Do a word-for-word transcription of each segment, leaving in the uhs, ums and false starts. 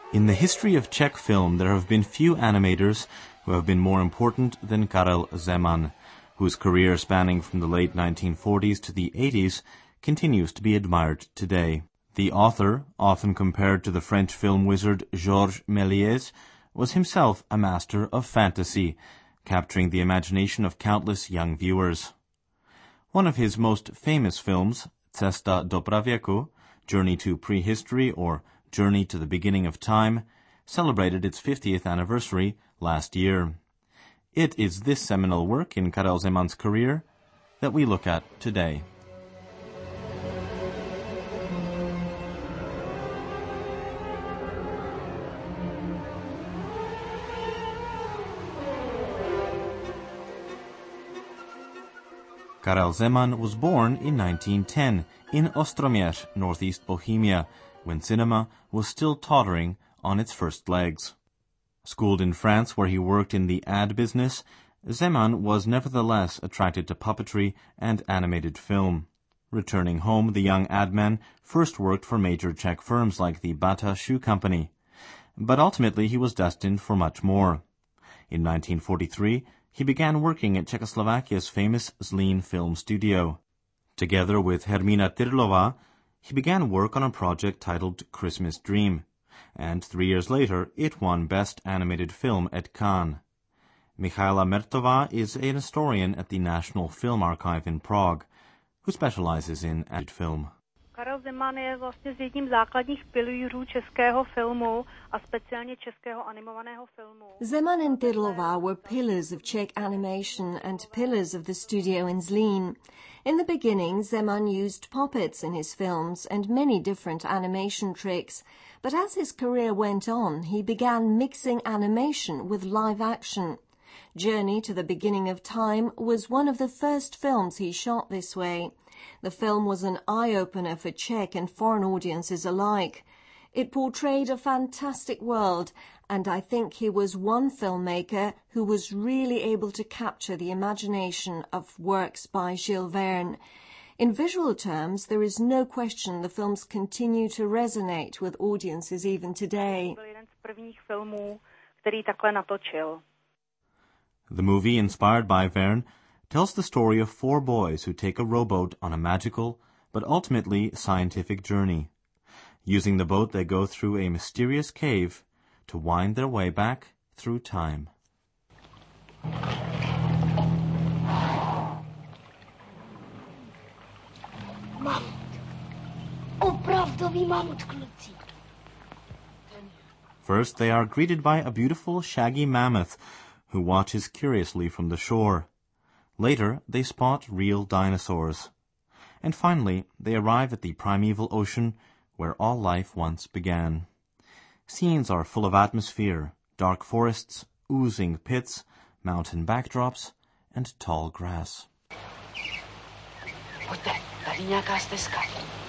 In the history of Czech film, there have been few animators who have been more important than Karel Zeman, whose career spanning from the late nineteen forties to the eighties continues to be admired today. The author, often compared to the French film wizard Georges Méliès, was himself a master of fantasy, capturing the imagination of countless young viewers. One of his most famous films, Cesta do pravěku, Journey to Prehistory or Journey to the Beginning of Time, celebrated its fiftieth anniversary last year. It is this seminal work in Karel Zeman's career that we look at today. Karel Zeman was born in nineteen ten in Ostroměř, northeast Bohemia, when cinema was still tottering on its first legs. Schooled in France, where he worked in the ad business, Zeman was nevertheless attracted to puppetry and animated film. Returning home, the young ad man first worked for major Czech firms like the Bata Shoe Company. But ultimately he was destined for much more. In nineteen forty-three, he began working at Czechoslovakia's famous Zlín Film Studio. Together with Hermína Tyrlová, he began work on a project titled Christmas Dream, and three years later it won Best Animated Film at Cannes. Michaela Mertová is an historian at the National Film Archive in Prague, who specializes in animated film. Karel Zeman je vlastně z jedním základních pilířů českého filmu a speciálně českého animovaného filmu. Zeman and Tyrlová were pillars of Czech animation and pillars of the studio in Zlín. In the beginning, Zeman used puppets in his films and many different animation tricks, but as his career went on, he began mixing animation with live action. Journey to the Beginning of Time was one of the first films he shot this way. The film was an eye-opener for Czech and foreign audiences alike. It portrayed a fantastic world, and I think he was one filmmaker who was really able to capture the imagination of works by Jules Verne. In visual terms, there is no question the films continue to resonate with audiences even today. Byl jeden z prvních filmů, který takhle natočil. The movie, inspired by Verne, tells the story of four boys who take a rowboat on a magical, but ultimately scientific journey. Using the boat, they go through a mysterious cave to wind their way back through time. Mamut. Opravdový mamut, kluci. First, they are greeted by a beautiful shaggy mammoth who watches curiously from the shore. Later, they spot real dinosaurs. And finally, they arrive at the primeval ocean where all life once began. Scenes are full of atmosphere, dark forests, oozing pits, mountain backdrops, and tall grass. Pojďte, tady nějaká stezka.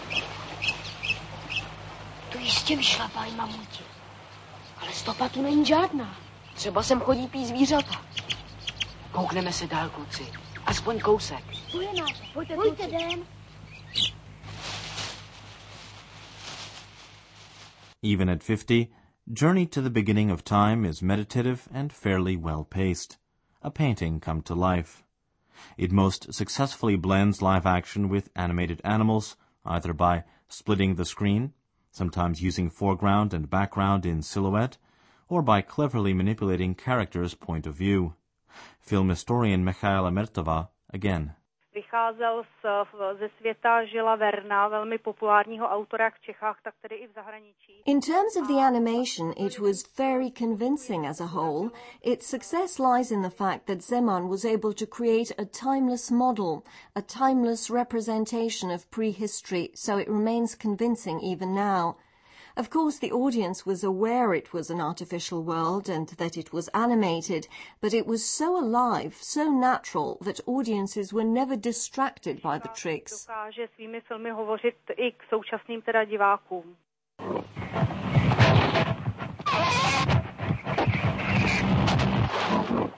Tu jistě vyšlapají mamuti. Ale stopa tu není žádná. Třeba sem chodí pí zvířata. Koukneme se dál, kluci. Aspoň kousek. Pojďte, pojďte, pojďte, jdem. Even at fifty, Journey to the Beginning of Time is meditative and fairly well-paced, a painting come to life. It most successfully blends live action with animated animals, either by splitting the screen, sometimes using foreground and background in silhouette, or by cleverly manipulating characters' point of view. Film historian Michaela Mertová again. Vycházel z, ze světa Žila Verna, velmi populárního autora jak v Čechách, tak tedy i v zahraničí. In terms of the animation, it was very convincing as a whole. Its success lies in the fact that Zeman was able to create a timeless model, a timeless representation of prehistory, so it remains convincing even now. Of course, the audience was aware it was an artificial world and that it was animated, but it was so alive, so natural, that audiences were never distracted by the tricks. Dokáže svými filmy hovořit i k současným teda divákům.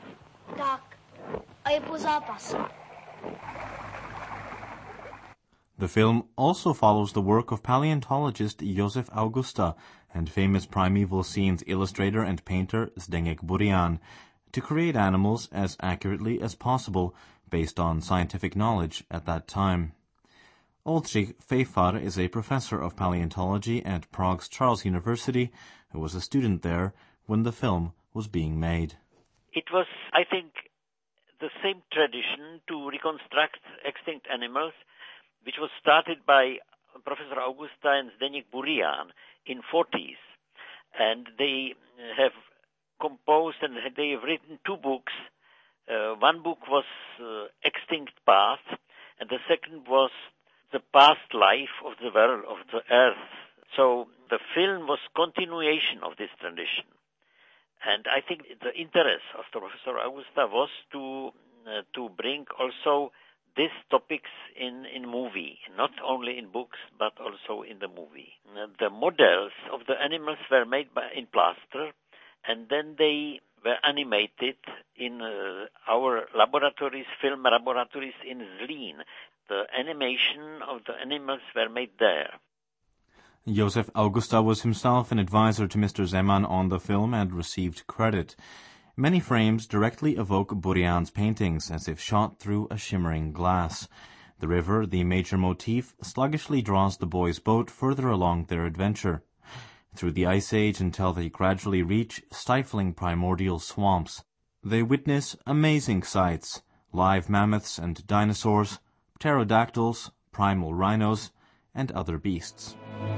Tak, a je po zápase. The film also follows the work of paleontologist Josef Augusta and famous primeval scenes illustrator and painter Zdeněk Burian to create animals as accurately as possible based on scientific knowledge at that time. Oldřich Fejfar is a professor of paleontology at Prague's Charles University who was a student there when the film was being made. It was, I think, the same tradition to reconstruct extinct animals which was started by Professor Augusta and Zdeněk Burian in forties. And they have composed and they have written two books. Uh, one book was uh, Extinct Past, and the second was The Past Life of the World, of the Earth. So the film was continuation of this tradition. And I think the interest of Professor Augusta was to uh, to bring also these topics in, in movie, not only in books, but also in the movie. Uh, the models of the animals were made by, in plaster, and then they were animated in uh, our laboratories, film laboratories in Zlín. The animation of the animals were made there. Josef Augusta was himself an advisor to Mister Zeman on the film and received credit. Many frames directly evoke Burian's paintings as if shot through a shimmering glass. The river, the major motif, sluggishly draws the boys' boat further along their adventure, through the Ice Age until they gradually reach stifling primordial swamps. They witness amazing sights, live mammoths and dinosaurs, pterodactyls, primal rhinos, and other beasts.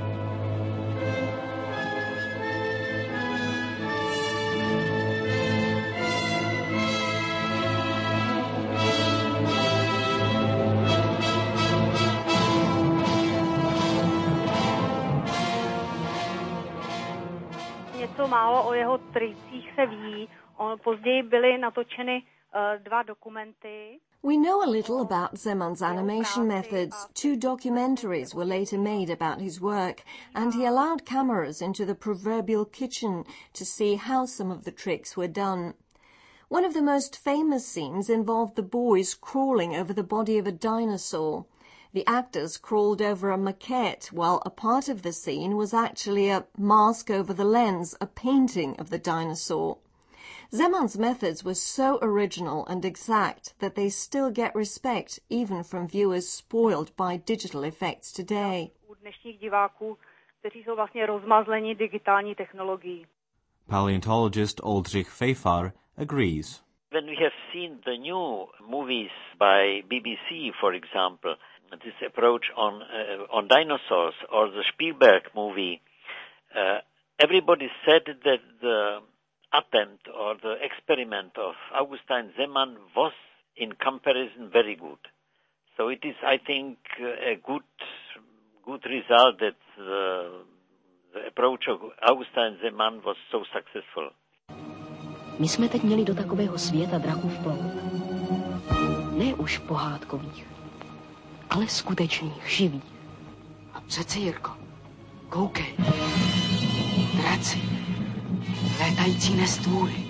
Něco málo o jeho tricích se ví. On, později byly natočeny uh, dva dokumenty. We know a little about Zeman's animation methods. Two documentaries were later made about his work, and he allowed cameras into the proverbial kitchen to see how some of the tricks were done. One of the most famous scenes involved the boys crawling over the body of a dinosaur. The actors crawled over a maquette, while a part of the scene was actually a mask over the lens, a painting of the dinosaur. Zeman's methods were so original and exact that they still get respect even from viewers spoiled by digital effects today. U dnešních diváků, kteří jsou vlastně rozmazleni digitální technologií. Paleontologist Oldřich Fejfar agrees. When we have seen the new movies by B B C, for example, this approach on uh, on dinosaurs, or the Spielberg movie, uh, everybody said that the attempt or the experiment of Augustin Zeman was in comparison very good. So it is, I think, a good good result that the, the approach of Augustin Zeman was so successful. My jsme teď měli do takového světa draků vplout. Ne už pohádkových, ale skutečných, živých. A přece, Jirko, koukej. Draci. Létající nestvůry.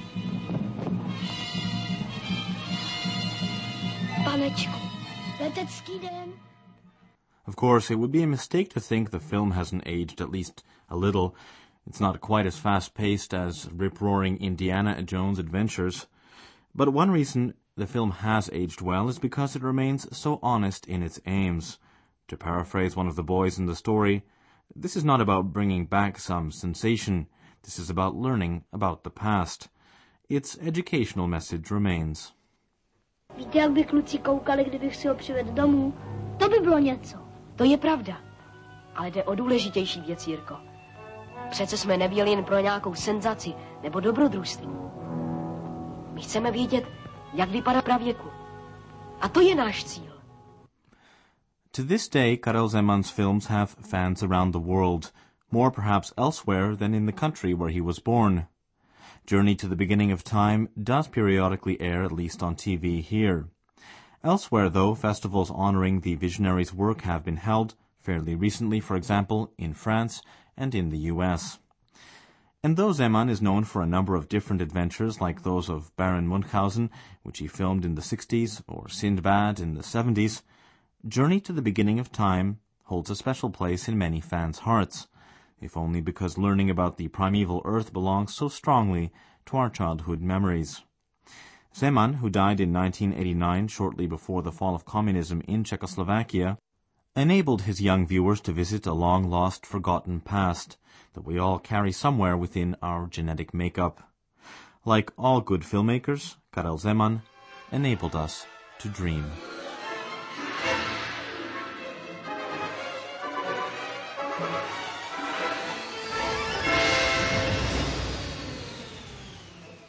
Panečku, letecký den. Of course, it would be a mistake to think the film hasn't aged at least a little. It's not quite as fast-paced as rip-roaring Indiana Jones adventures. But one reason the film has aged well is because it remains so honest in its aims. To paraphrase one of the boys in the story, this is not about bringing back some sensation. This is about learning about the past. Its educational message remains. Víte, jak by kluci koukali, kdybych si ho přivedl domů? To by bylo něco. To je pravda. Ale jde o důležitější věc, Jirko. Přece jsme nebyli jen pro nějakou senzaci nebo dobrodružství. My chceme vědět, jak vypadá pravěku. A to je náš cíl. To this day, Karel Zeman's films have fans around the world, more perhaps elsewhere than in the country where he was born. Journey to the Beginning of Time does periodically air, at least on T V here. Elsewhere, though, festivals honoring the visionary's work have been held, fairly recently, for example, in France and in the U S. And though Zeman is known for a number of different adventures like those of Baron Munchausen, which he filmed in the sixties, or Sindbad in the seventies, Journey to the Beginning of Time holds a special place in many fans' hearts, if only because learning about the primeval Earth belongs so strongly to our childhood memories. Zeman, who died in nineteen eighty-nine, shortly before the fall of communism in Czechoslovakia, enabled his young viewers to visit a long-lost, forgotten past that we all carry somewhere within our genetic makeup. Like all good filmmakers, Karel Zeman enabled us to dream.